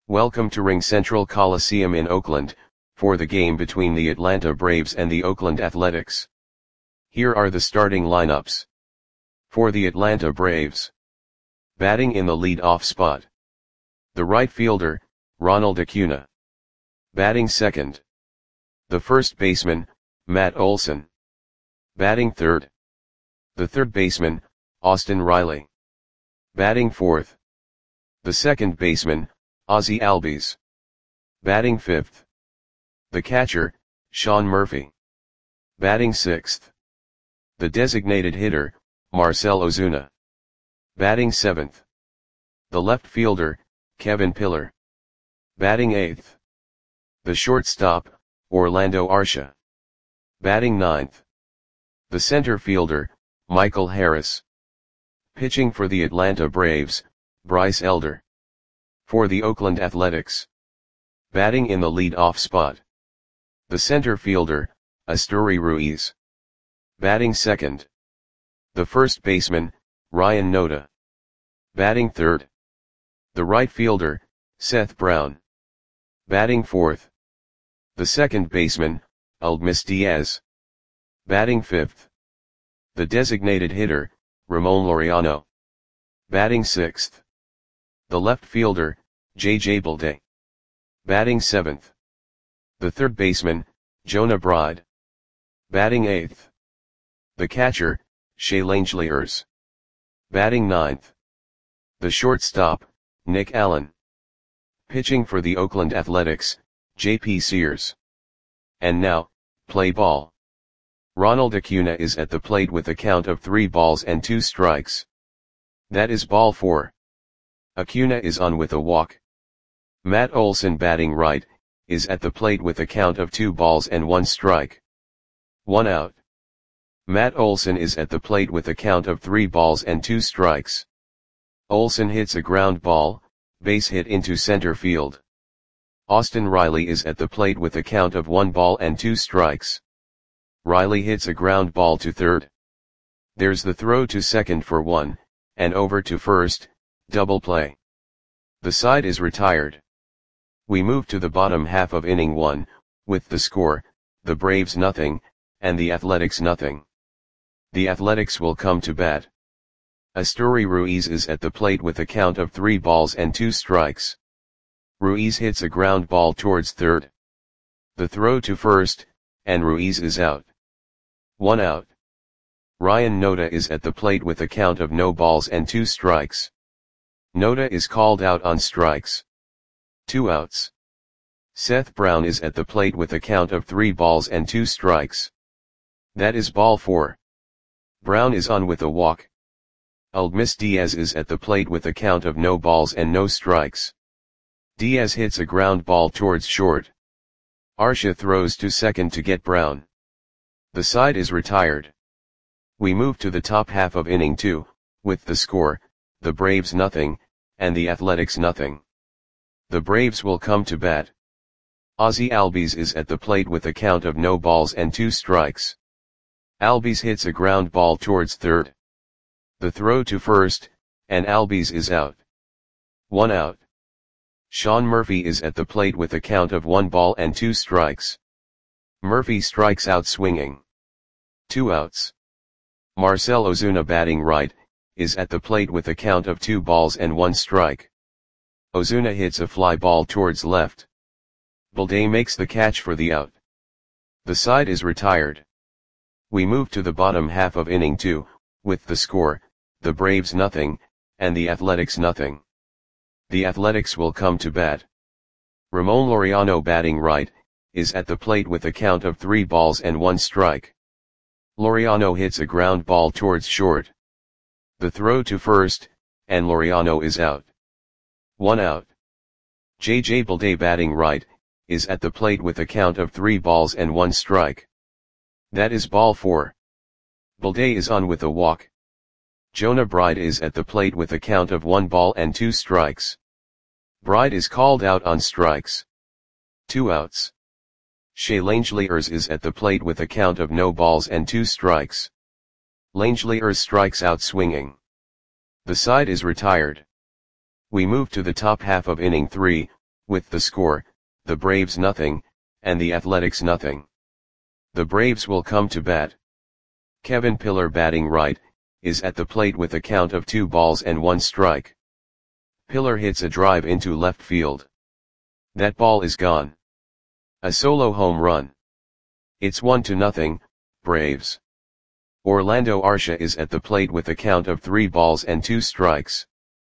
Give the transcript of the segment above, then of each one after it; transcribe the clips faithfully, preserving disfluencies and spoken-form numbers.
Welcome to RingCentral Coliseum in Oakland, for the game between the Atlanta Braves and the Oakland Athletics. Here are the starting lineups. For the Atlanta Braves. Batting in the lead-off spot. The right fielder, Ronald Acuna. Batting second. The first baseman, Matt Olson. Batting third. The third baseman, Austin Riley. Batting fourth. The second baseman, Ozzie Albies. Batting fifth. The catcher, Sean Murphy. Batting sixth. The designated hitter, Marcell Ozuna. Batting seventh. The left fielder, Kevin Pillar. Batting eighth. The shortstop, Orlando Arcia. Batting ninth. The center fielder, Michael Harris. Pitching for the Atlanta Braves, Bryce Elder. For the Oakland Athletics. Batting in the lead-off spot. The center fielder, Esteury Ruiz. Batting second. The first baseman, Ryan Noda. Batting third. The right fielder, Seth Brown. Batting fourth. The second baseman, Aledmys Diaz. Batting fifth. The designated hitter, Ramon Laureano. Batting sixth. The left fielder, J J Bleday. Batting seventh. The third baseman, Jonah Bride. Batting eighth. The catcher, Shea Langeliers. Batting ninth. The shortstop, Nick Allen. Pitching for the Oakland Athletics, J P Sears. And now, play ball. Ronald Acuna is at the plate with a count of three balls and two strikes. That is ball four. Acuna is on with a walk. Matt Olson, batting right, is at the plate with a count of two balls and one strike. One out. Matt Olson is at the plate with a count of three balls and two strikes. Olson hits a ground ball, base hit into center field. Austin Riley is at the plate with a count of one ball and two strikes. Riley hits a ground ball to third. There's the throw to second for one, and over to first, double play. The side is retired. We move to the bottom half of inning one, with the score, the Braves nothing, and the Athletics nothing. The Athletics will come to bat. Esteury Ruiz is at the plate with a count of three balls and two strikes. Ruiz hits a ground ball towards third. The throw to first, and Ruiz is out. One out. Ryan Noda is at the plate with a count of no balls and two strikes. Noda is called out on strikes. Two outs. Seth Brown is at the plate with a count of three balls and two strikes. That is ball four. Brown is on with a walk. Aledmys Diaz is at the plate with a count of no balls and no strikes. Diaz hits a ground ball towards short. Arcia throws to second to get Brown. The side is retired. We move to the top half of inning two, with the score, the Braves nothing, and the Athletics nothing. The Braves will come to bat. Ozzie Albies is at the plate with a count of no balls and two strikes. Albies hits a ground ball towards third. The throw to first, and Albies is out. One out. Sean Murphy is at the plate with a count of one ball and two strikes. Murphy strikes out swinging. Two outs. Marcell Ozuna, batting right, is at the plate with a count of two balls and one strike. Ozuna hits a fly ball towards left. Bleday makes the catch for the out. The side is retired. We move to the bottom half of inning two, with the score, the Braves nothing, and the Athletics nothing. The Athletics will come to bat. Ramon Laureano, batting right, is at the plate with a count of three balls and one strike. Laureano hits a ground ball towards short. The throw to first, and Laureano is out. One out. J J Bleday, batting right, is at the plate with a count of three balls and one strike. That is ball four. Bleday is on with a walk. Jonah Bride is at the plate with a count of one ball and two strikes. Bride is called out on strikes. Two outs. Shea Langeliers is at the plate with a count of no balls and two strikes. Langeliers strikes out swinging. The side is retired. We move to the top half of inning three, with the score, the Braves nothing, and the Athletics nothing. The Braves will come to bat. Kevin Pillar batting right, is at the plate with a count of two balls and one strike. Pillar hits a drive into left field. That ball is gone. A solo home run. It's one to nothing, Braves. Orlando Arcia is at the plate with a count of three balls and two strikes.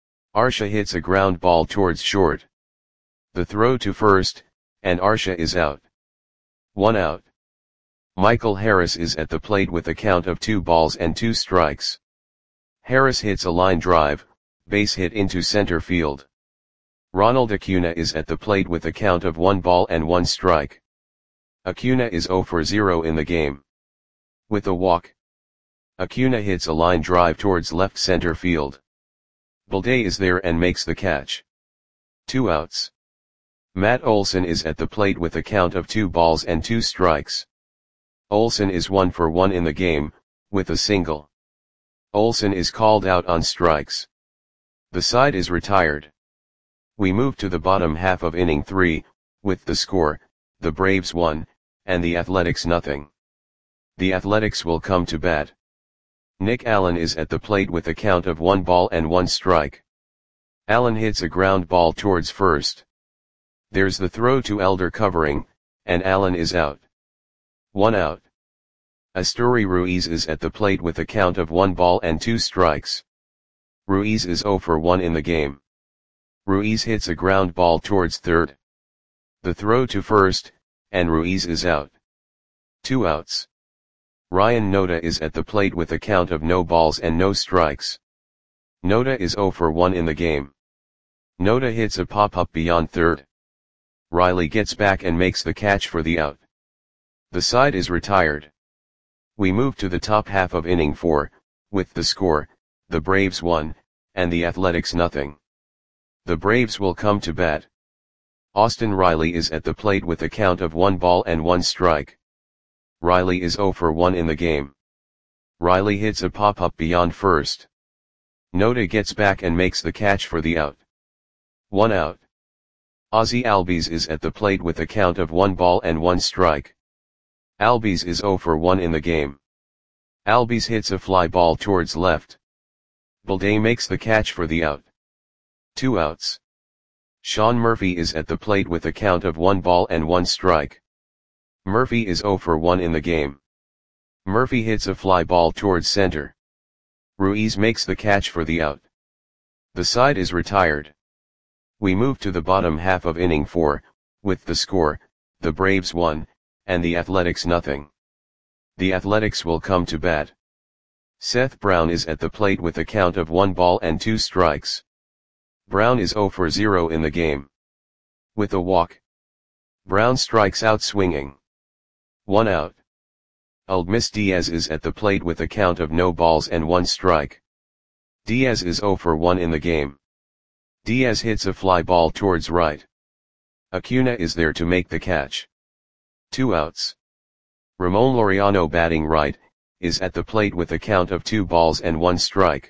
Arcia hits a ground ball towards short. The throw to first, and Arcia is out. One out. Michael Harris is at the plate with a count of two balls and two strikes. Harris hits a line drive, base hit into center field. Ronald Acuna is at the plate with a count of one ball and one strike. Acuna is zero for zero in the game. With a walk, Acuna hits a line drive towards left center field. Balday is there and makes the catch. Two outs. Matt Olson is at the plate with a count of two balls and two strikes. Olson is one for one in the game, with a single. Olson is called out on strikes. The side is retired. We move to the bottom half of inning three, with the score, the Braves one, and the Athletics nothing. The Athletics will come to bat. Nick Allen is at the plate with a count of one ball and one strike. Allen hits a ground ball towards first. There's the throw to Elder covering, and Allen is out. One out. Asturi Ruiz is at the plate with a count of one ball and two strikes. Ruiz is zero for one in the game. Ruiz hits a ground ball towards third. The throw to first, and Ruiz is out. Two outs. Ryan Noda is at the plate with a count of no balls and no strikes. Noda is zero for one in the game. Noda hits a pop-up beyond third. Riley gets back and makes the catch for the out. The side is retired. We move to the top half of inning four, with the score, the Braves one, and the Athletics nothing. The Braves will come to bat. Austin Riley is at the plate with a count of one ball and one strike. Riley is zero for one in the game. Riley hits a pop-up beyond first. Noda gets back and makes the catch for the out. One out. Ozzie Albies is at the plate with a count of one ball and one strike. Albies is zero for one in the game. Albies hits a fly ball towards left. Balday makes the catch for the out. Two outs. Sean Murphy is at the plate with a count of one ball and one strike. Murphy is zero for one in the game. Murphy hits a fly ball towards center. Ruiz makes the catch for the out. The side is retired. We move to the bottom half of inning four, with the score, the Braves one, and the Athletics nothing. The Athletics will come to bat. Seth Brown is at the plate with a count of one ball and two strikes. Brown is zero for zero in the game. With a walk, Brown strikes out swinging. One out. Uldmis Diaz is at the plate with a count of no balls and one strike. Diaz is zero for one in the game. Diaz hits a fly ball towards right. Acuna is there to make the catch. Two outs. Ramon Laureano batting right, is at the plate with a count of two balls and one strike.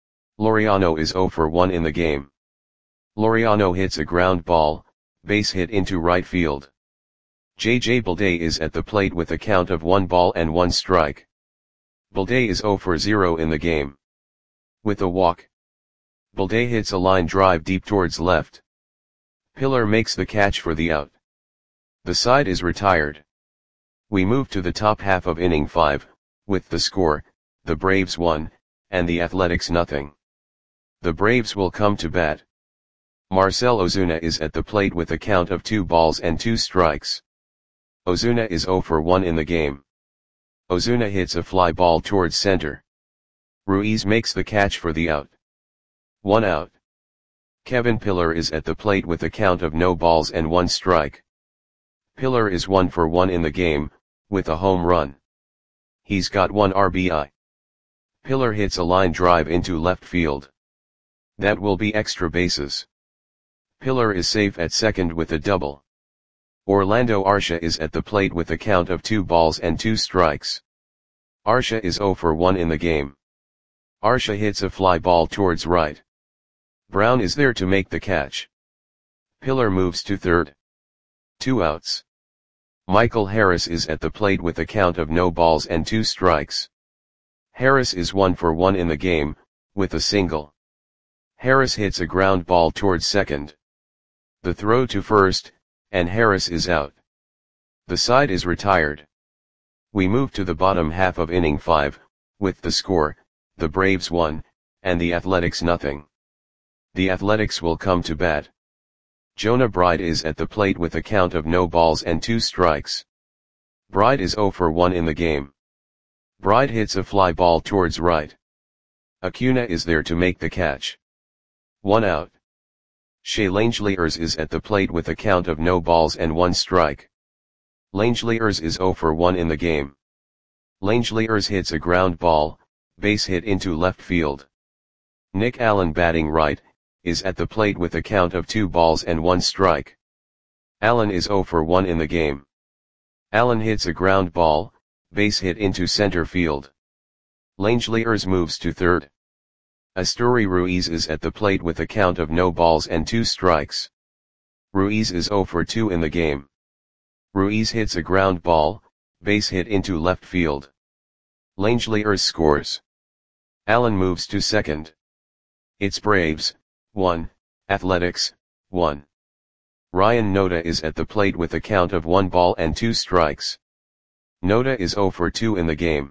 Laureano is zero for one in the game. Laureano hits a ground ball, base hit into right field. J J Balday is at the plate with a count of one ball and one strike. Balday is zero for zero in the game. With a walk, Balday hits a line drive deep towards left. Pillar makes the catch for the out. The side is retired. We move to the top half of inning five, with the score, the Braves one, and the Athletics nothing. The Braves will come to bat. Marcell Ozuna is at the plate with a count of two balls and two strikes. Ozuna is zero for one in the game. Ozuna hits a fly ball towards center. Ruiz makes the catch for the out. One out. Kevin Pillar is at the plate with a count of no balls and one strike. Pillar is one for one in the game, with a home run. He's got one R B I. Pillar hits a line drive into left field. That will be extra bases. Pillar is safe at second with a double. Orlando Arcia is at the plate with a count of two balls and two strikes. Arcia is zero for one in the game. Arcia hits a fly ball towards right. Brown is there to make the catch. Pillar moves to third. Two outs. Michael Harris is at the plate with a count of no balls and two strikes. Harris is one for one in the game, with a single. Harris hits a ground ball towards second. The throw to first, and Harris is out. The side is retired. We move to the bottom half of inning five, with the score, the Braves one, and the Athletics nothing. The Athletics will come to bat. Jonah Bride is at the plate with a count of no balls and two strikes. Bride is oh for one in the game. Bride hits a fly ball towards right. Acuna is there to make the catch. One out. Shea Langeliers is at the plate with a count of no balls and one strike. Langeliers is oh for one in the game. Langeliers hits a ground ball, base hit into left field. Nick Allen, batting right, is at the plate with a count of two balls and one strike. Allen is oh for one in the game. Allen hits a ground ball, base hit into center field. Langeliers moves to third. Asturi Ruiz is at the plate with a count of no balls and two strikes. Ruiz is oh for two in the game. Ruiz hits a ground ball, base hit into left field. Langeliers scores. Allen moves to second. It's Braves, one, Athletics, one. Ryan Noda is at the plate with a count of one ball and two strikes. Noda is oh for two in the game.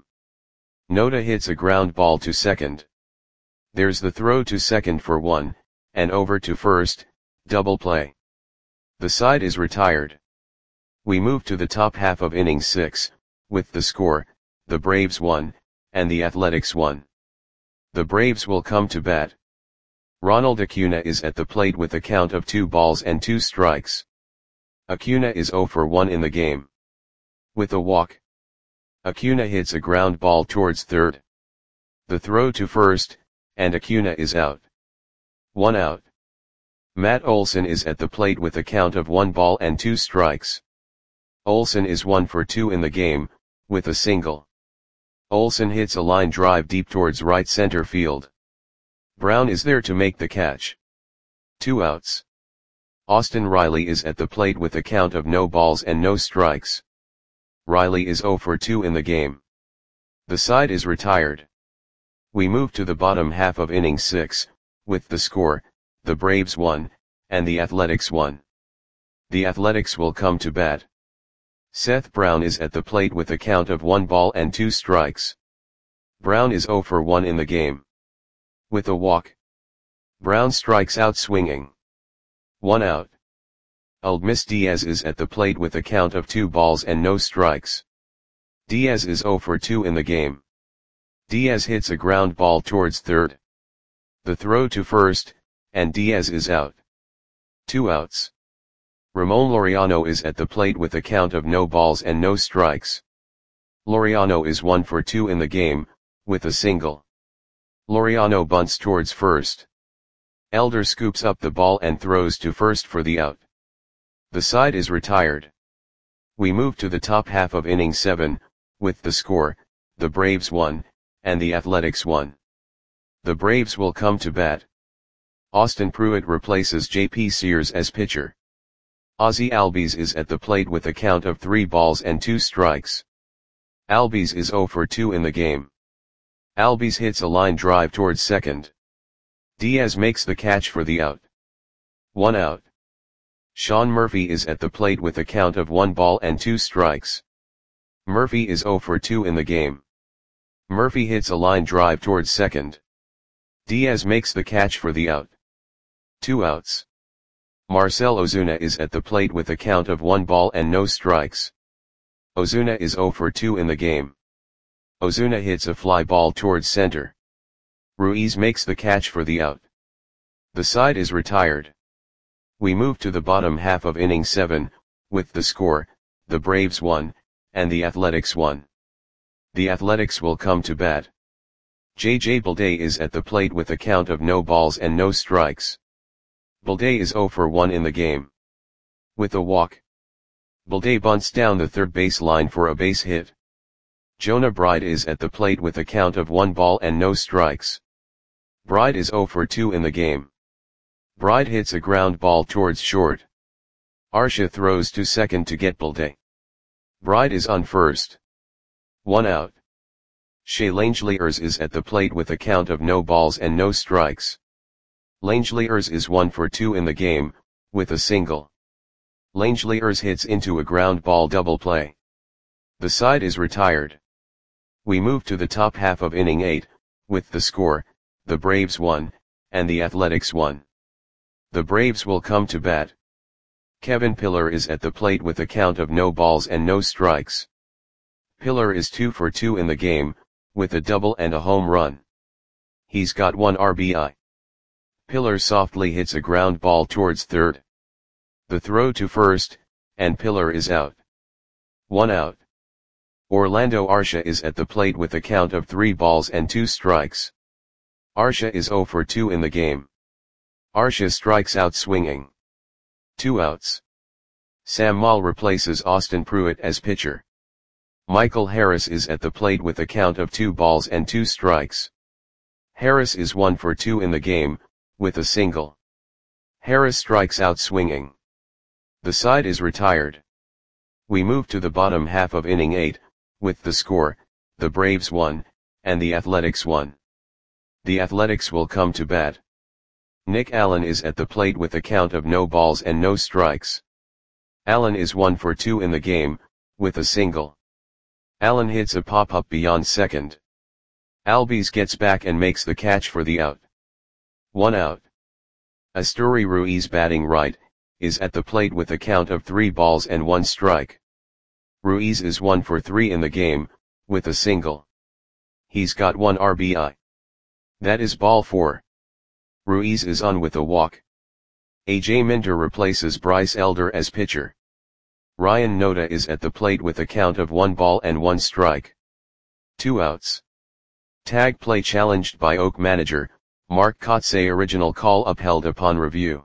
Noda hits a ground ball to second. There's the throw to second for one, and over to first, double play. The side is retired. We move to the top half of inning six, with the score, the Braves one, and the Athletics one. The Braves will come to bat. Ronald Acuna is at the plate with a count of two balls and two strikes. Acuna is oh for one in the game. With a walk. Acuna hits a ground ball towards third. The throw to first, and Acuna is out. One out. Matt Olson is at the plate with a count of one ball and two strikes. Olson is one for two in the game, with a single. Olson hits a line drive deep towards right center field. Brown is there to make the catch. Two outs. Austin Riley is at the plate with a count of no balls and no strikes. Riley is oh for two in the game. The side is retired. We move to the bottom half of inning six, with the score, the Braves one, and the Athletics one. The Athletics will come to bat. Seth Brown is at the plate with a count of one ball and two strikes. Brown is oh for one in the game. With a walk. Brown strikes out swinging. One out. Aledmys Diaz is at the plate with a count of two balls and no strikes. Diaz is oh for two in the game. Diaz hits a ground ball towards third. The throw to first, and Diaz is out. Two outs. Ramon Laureano is at the plate with a count of no balls and no strikes. Laureano is one for two in the game, with a single. Laureano bunts towards first. Elder scoops up the ball and throws to first for the out. The side is retired. We move to the top half of inning seven, with the score, the Braves one, and the Athletics one. The Braves will come to bat. Austin Pruitt replaces J P Sears as pitcher. Ozzie Albies is at the plate with a count of three balls and two strikes. Albies is oh for two in the game. Albies hits a line drive towards second. Diaz makes the catch for the out. One out. Sean Murphy is at the plate with a count of one ball and two strikes. Murphy is oh for two in the game. Murphy hits a line drive towards second. Diaz makes the catch for the out. Two outs. Marcell Ozuna is at the plate with a count of one ball and no strikes. Ozuna is oh for two in the game. Ozuna hits a fly ball towards center. Ruiz makes the catch for the out. The side is retired. We move to the bottom half of inning seven, with the score, the Braves one, and the Athletics one. The Athletics will come to bat. J J Bleday is at the plate with a count of no balls and no strikes. Bleday is oh for one in the game. With a walk. Bleday bunts down the third base line for a base hit. Jonah Bride is at the plate with a count of one ball and no strikes. Bride is oh for two in the game. Bride hits a ground ball towards short. Arsha throws to second to get Balde. Bride is on first. One out. Shea Langeliers is at the plate with a count of no balls and no strikes. Langeliers is one for two in the game, with a single. Langeliers hits into a ground ball double play. The side is retired. We move to the top half of inning eight, with the score, the Braves one, and the Athletics one. The Braves will come to bat. Kevin Pillar is at the plate with a count of no balls and no strikes. Pillar is two for two in the game, with a double and a home run. He's got one R B I. Pillar softly hits a ground ball towards third. The throw to first, and Pillar is out. One out. Orlando Arsha is at the plate with a count of three balls and two strikes. Arsha is zero for two in the game. Arsha strikes out swinging. Two outs. Sam Moll replaces Austin Pruitt as pitcher. Michael Harris is at the plate with a count of two balls and two strikes. Harris is one for two in the game, with a single. Harris strikes out swinging. The side is retired. We move to the bottom half of inning eight, with the score, the Braves one, and the Athletics one. The Athletics will come to bat. Nick Allen is at the plate with a count of no balls and no strikes. Allen is one for two in the game, with a single. Allen hits a pop-up beyond second. Albies gets back and makes the catch for the out. One out. Asturi Ruiz, batting right, is at the plate with a count of three balls and one strike. Ruiz is one for three in the game, with a single. He's got one R B I. That is ball four. Ruiz is on with a walk. A J Minter replaces Bryce Elder as pitcher. Ryan Noda is at the plate with a count of one ball and one strike. Two outs. Tag play challenged by Oak manager, Mark Kotsay. Original call upheld upon review.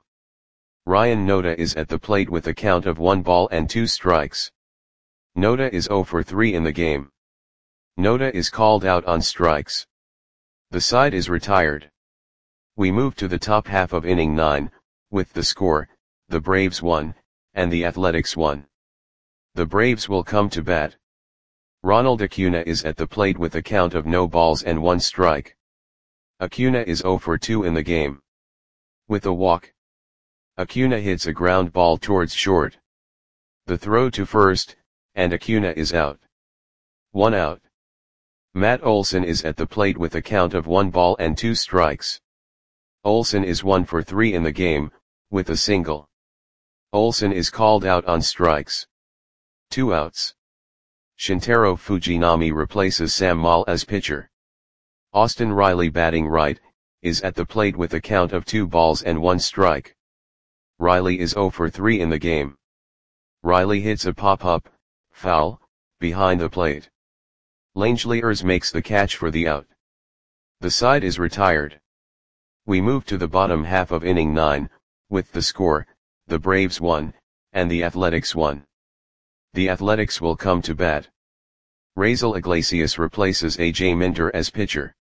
Ryan Noda is at the plate with a count of one ball and two strikes. Noda is zero for three in the game. Noda is called out on strikes. The side is retired. We move to the top half of inning nine, with the score, the Braves one, and the Athletics one. The Braves will come to bat. Ronald Acuna is at the plate with a count of no balls and one strike. Acuna is zero for two in the game. With a walk. Acuna hits a ground ball towards short. The throw to first, and Acuna is out. One out. Matt Olson is at the plate with a count of one ball and two strikes. Olson is one for three in the game, with a single. Olson is called out on strikes. Two outs. Shintaro Fujinami replaces Sam Moll as pitcher. Austin Riley, batting right, is at the plate with a count of two balls and one strike. Riley is zero for three in the game. Riley hits a pop-up, foul, behind the plate. Langeliers makes the catch for the out. The side is retired. We move to the bottom half of inning nine, with the score, the Braves one, and the Athletics one. The Athletics will come to bat. Raisel Iglesias replaces A J Minter as pitcher.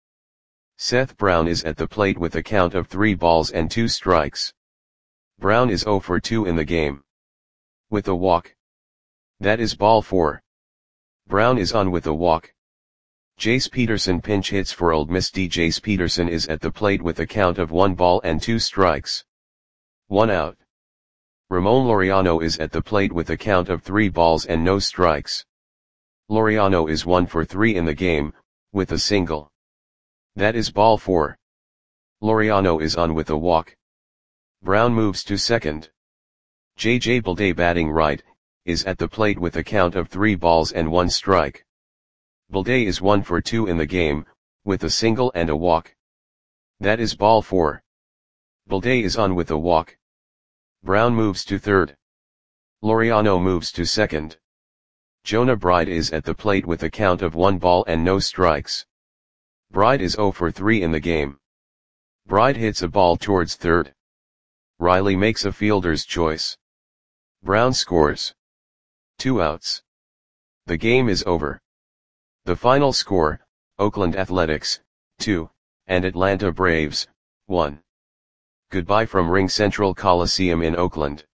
Seth Brown is at the plate with a count of three balls and two strikes. Brown is zero for two in the game. With a walk. That is ball four. Brown is on with a walk. Jace Peterson pinch hits for Old Miss. Jace Peterson is at the plate with a count of one ball and two strikes. One out. Ramon Laureano is at the plate with a count of three balls and no strikes. Laureano is one for three in the game, with a single. That is ball four. Laureano is on with a walk. Brown moves to second. J J Balde, batting right, is at the plate with a count of three balls and one strike. Balde is one for two in the game, with a single and a walk. That is ball four. Balde is on with a walk. Brown moves to third. Laureano moves to second. Jonah Bride is at the plate with a count of one ball and no strikes. Bride is zero for three in the game. Bride hits a ball towards third. Riley makes a fielder's choice. Brown scores. Two outs. The game is over. The final score, Oakland Athletics, two, and Atlanta Braves, one. Goodbye from RingCentral Coliseum in Oakland.